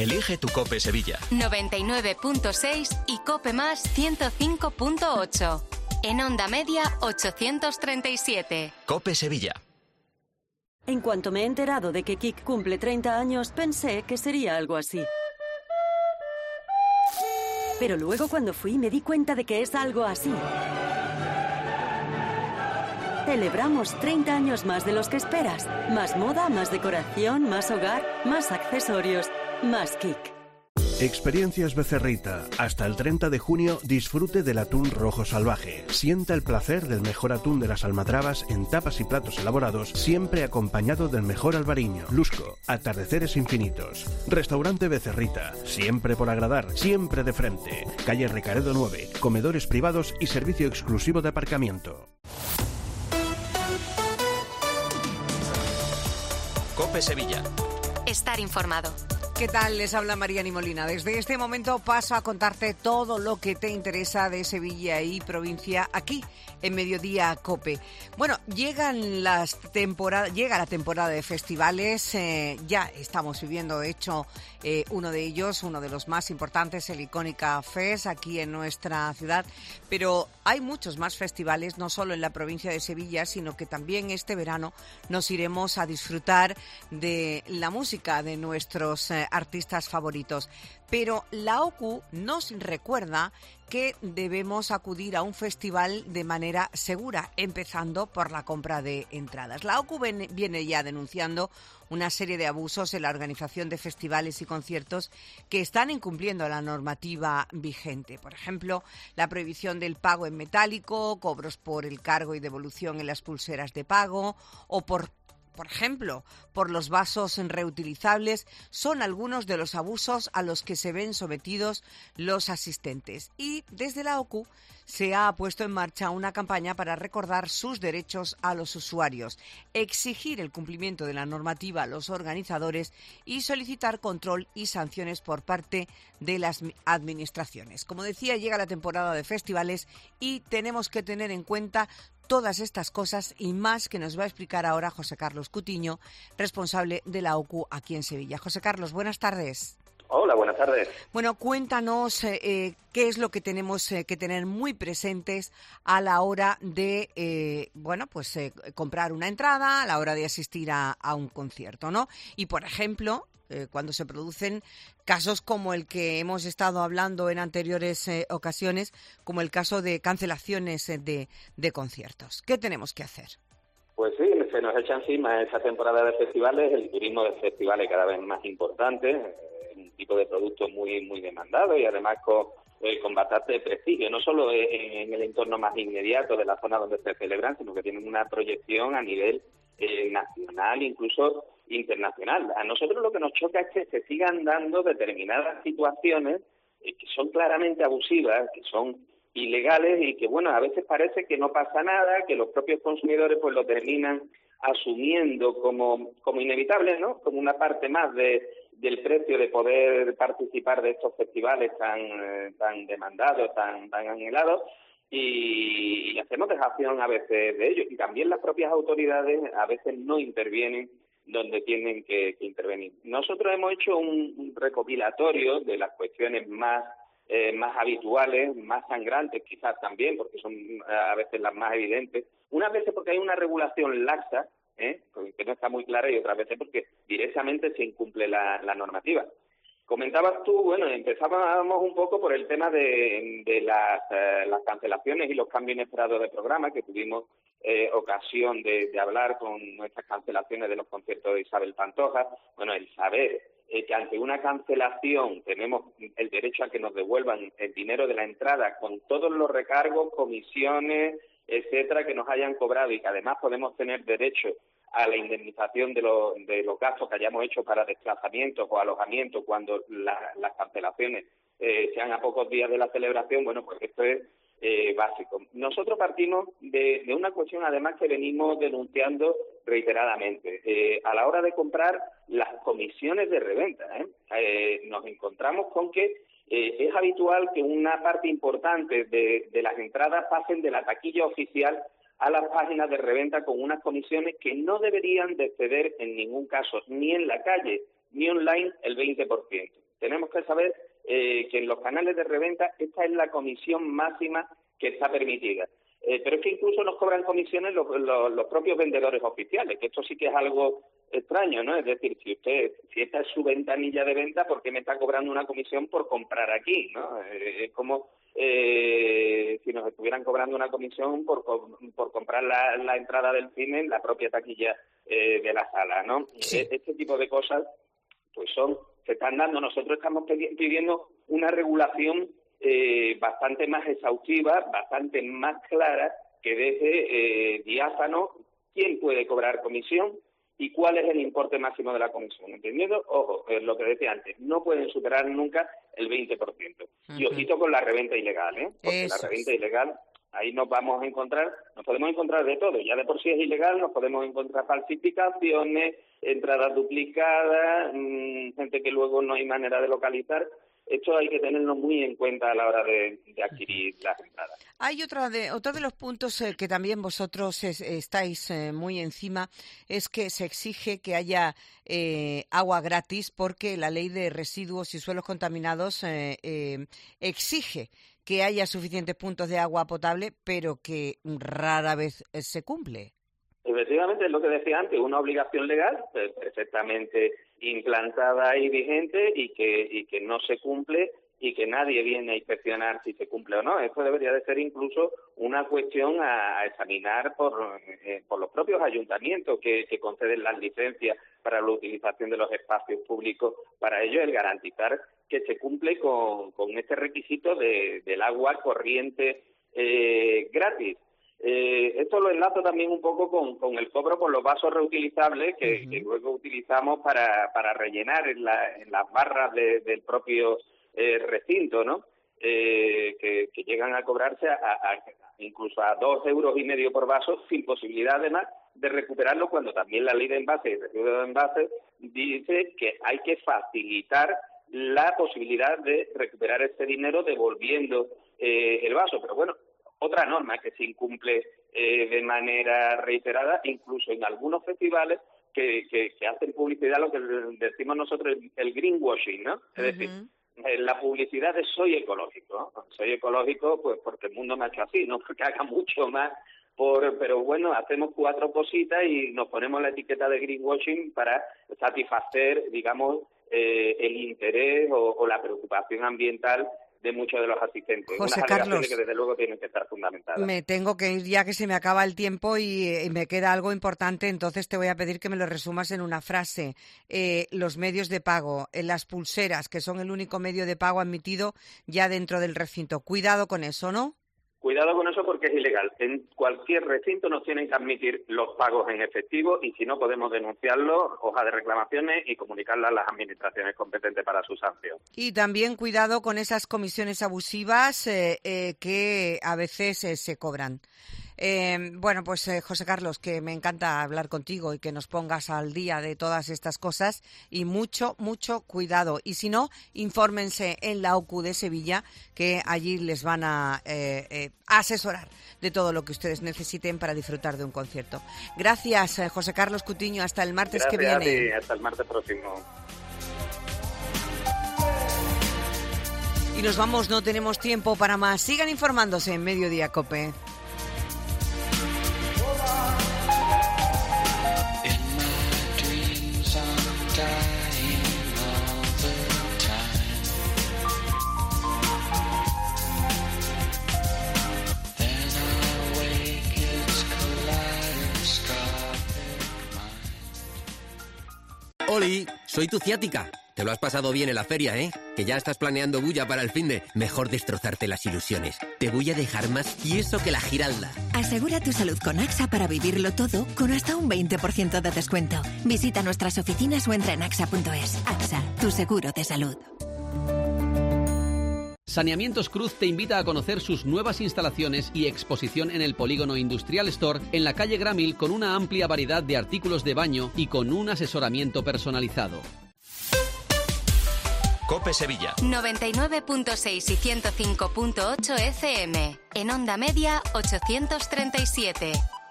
Elige tu Cope Sevilla. 99.6 y Cope Más 105.8. En onda media 837. Cope Sevilla. En cuanto me he enterado de que Kik cumple 30 años, pensé que sería algo así. Pero luego cuando fui me di cuenta de que es algo así. Celebramos 30 años más de los que esperas. Más moda, más decoración, más hogar, más accesorios, más Kik. Experiencias Becerrita. Hasta el 30 de junio disfrute del atún rojo salvaje. Sienta el placer del mejor atún de las almadrabas en tapas y platos elaborados, siempre acompañado del mejor albariño. Lusco, atardeceres infinitos. Restaurante Becerrita. Siempre por agradar, siempre de frente. Calle Recaredo 9. Comedores privados y servicio exclusivo de aparcamiento. Cope Sevilla. Estar informado. ¿Qué tal? Les habla Mariani Molina. Desde este momento paso a contarte todo lo que te interesa de Sevilla y provincia aquí en Mediodía Cope. Bueno, llega la temporada de festivales. Ya estamos viviendo, de hecho, uno de ellos, uno de los más importantes, el Icónica Fest, aquí en nuestra ciudad. Pero hay muchos más festivales, no solo en la provincia de Sevilla, sino que también este verano nos iremos a disfrutar de la música de nuestros artistas favoritos. Pero la OCU nos recuerda que debemos acudir a un festival de manera segura, empezando por la compra de entradas. La OCU viene ya denunciando una serie de abusos en la organización de festivales y conciertos que están incumpliendo la normativa vigente. Por ejemplo, la prohibición del pago en metálico, cobros por el cargo y devolución en las pulseras de pago o por ejemplo, por los vasos reutilizables, son algunos de los abusos a los que se ven sometidos los asistentes. Y desde la OCU se ha puesto en marcha una campaña para recordar sus derechos a los usuarios, exigir el cumplimiento de la normativa a los organizadores y solicitar control y sanciones por parte de las administraciones. Como decía, llega la temporada de festivales y tenemos que tener en cuenta todas estas cosas y más que nos va a explicar ahora José Carlos Cutiño, responsable de la OCU aquí en Sevilla. José Carlos, buenas tardes. Hola, buenas tardes. Bueno, cuéntanos qué es lo que tenemos que tener muy presentes a la hora de, comprar una entrada, a la hora de asistir a un concierto, ¿no? Y, por ejemplo, cuando se producen casos como el que hemos estado hablando en anteriores ocasiones, como el caso de cancelaciones de conciertos. ¿Qué tenemos que hacer? Pues sí, se nos echa encima esa temporada de festivales, el turismo de festivales cada vez más importante, un tipo de producto muy muy demandado y además con bastante prestigio, no solo en el entorno más inmediato de la zona donde se celebran, sino que tienen una proyección a nivel nacional, incluso internacional. A nosotros lo que nos choca es que se sigan dando determinadas situaciones que son claramente abusivas, que son ilegales y que, bueno, a veces parece que no pasa nada, que los propios consumidores pues lo terminan asumiendo como inevitable, ¿no? Como una parte más del precio de poder participar de estos festivales tan demandados, tan anhelados, y hacemos dejación a veces de ellos. Y también las propias autoridades a veces no intervienen donde tienen que intervenir. Nosotros hemos hecho un recopilatorio de las cuestiones más habituales, más sangrantes quizás también, porque son a veces las más evidentes. Unas veces porque hay una regulación laxa, que no está muy clara, y otras veces porque directamente se incumple la normativa. Comentabas tú, bueno, empezábamos un poco por el tema de las cancelaciones y los cambios inesperados de programa, que tuvimos ocasión de hablar con nuestras cancelaciones de los conciertos de Isabel Pantoja. Bueno, el saber que ante una cancelación tenemos el derecho a que nos devuelvan el dinero de la entrada con todos los recargos, comisiones, etcétera, que nos hayan cobrado, y que además podemos tener derecho a la indemnización de los gastos que hayamos hecho para desplazamientos o alojamiento cuando las cancelaciones sean a pocos días de la celebración. Bueno, pues esto es básico. Nosotros partimos de una cuestión además que venimos denunciando reiteradamente. A la hora de comprar las comisiones de reventa, nos encontramos con que es habitual que una parte importante de las entradas pasen de la taquilla oficial a las páginas de reventa con unas comisiones que no deberían de exceder en ningún caso, ni en la calle ni online, el 20%. en los canales de reventa esta es la comisión máxima que está permitida. Pero es que incluso nos cobran comisiones los propios vendedores oficiales, que esto sí que es algo extraño, ¿no? Es decir, si esta es su ventanilla de venta, ¿por qué me está cobrando una comisión por comprar aquí, ¿no? Es como si nos estuvieran cobrando una comisión por comprar la entrada del cine en la propia taquilla de la sala, ¿no? Sí. Este tipo de cosas pues se están dando. Nosotros estamos pidiendo una regulación bastante más exhaustiva, bastante más clara, que deje diáfano quién puede cobrar comisión y cuál es el importe máximo de la comisión, ¿entendiendo? Ojo, lo que decía antes, no pueden superar nunca el 20%. Uh-huh. Y ojito con la reventa ilegal, porque la reventa ilegal, ahí nos podemos encontrar de todo. Ya de por sí es ilegal, nos podemos encontrar falsificaciones, entradas duplicadas, gente que luego no hay manera de localizar. Esto hay que tenerlo muy en cuenta a la hora de adquirir las entradas. Hay otro de los puntos que también vosotros estáis muy encima, es que se exige que haya agua gratis, porque la ley de residuos y suelos contaminados exige que haya suficientes puntos de agua potable, pero que rara vez se cumple. Efectivamente, es lo que decía antes, una obligación legal perfectamente implantada y vigente y que no se cumple y que nadie viene a inspeccionar si se cumple o no. Esto debería de ser incluso una cuestión a examinar por los propios ayuntamientos que conceden las licencias para la utilización de los espacios públicos. Para ello, el garantizar que se cumple con este requisito del agua corriente gratis. Esto lo enlazo también un poco con el cobro por los vasos reutilizables que luego utilizamos para rellenar en las barras del propio recinto, ¿no? Que llegan a cobrarse incluso a 2,5 euros por vaso, sin posibilidad además de recuperarlo, cuando también la ley de envases y residuos de envases dice que hay que facilitar la posibilidad de recuperar ese dinero devolviendo el vaso. Pero bueno, otra norma que se incumple de manera reiterada, incluso en algunos festivales que hacen publicidad, lo que decimos nosotros el greenwashing, ¿no? Es decir, la publicidad de soy ecológico, ¿no? Soy ecológico pues porque el mundo me ha hecho así, no porque haga mucho más, pero bueno, hacemos 4 cositas y nos ponemos la etiqueta de greenwashing para satisfacer, digamos, el interés o la preocupación ambiental de muchos de los asistentes. José unas Carlos, alegaciones que desde luego tienen que estar fundamentadas. Me tengo que ir ya, que se me acaba el tiempo y me queda algo importante, entonces te voy a pedir que me lo resumas en una frase. Los medios de pago, las pulseras, que son el único medio de pago admitido ya dentro del recinto. Cuidado con eso, ¿no? Cuidado con eso porque es ilegal. En cualquier recinto nos tienen que admitir los pagos en efectivo y si no podemos denunciarlo, hoja de reclamaciones y comunicarla a las administraciones competentes para su sanción. Y también cuidado con esas comisiones abusivas que a veces se cobran. Bueno, pues José Carlos, que me encanta hablar contigo y que nos pongas al día de todas estas cosas y mucho, mucho cuidado. Y si no, infórmense en la OCU de Sevilla, que allí les van a asesorar de todo lo que ustedes necesiten para disfrutar de un concierto. Gracias, José Carlos Cutiño. Hasta el martes que viene. Gracias a ti, hasta el martes próximo. Y nos vamos, no tenemos tiempo para más. Sigan informándose en Mediodía COPE. Oli, soy tu ciática. Te lo has pasado bien en la feria, ¿eh? Que ya estás planeando bulla para el finde. Mejor destrozarte las ilusiones. Te voy a dejar más tieso que la giralda. Asegura tu salud con AXA para vivirlo todo con hasta un 20% de descuento. Visita nuestras oficinas o entra en axa.es. AXA, tu seguro de salud. Saneamientos Cruz te invita a conocer sus nuevas instalaciones y exposición en el Polígono Industrial Store en la calle Gramil, con una amplia variedad de artículos de baño y con un asesoramiento personalizado. COPE Sevilla 99.6 y 105.8 FM. En onda media 837.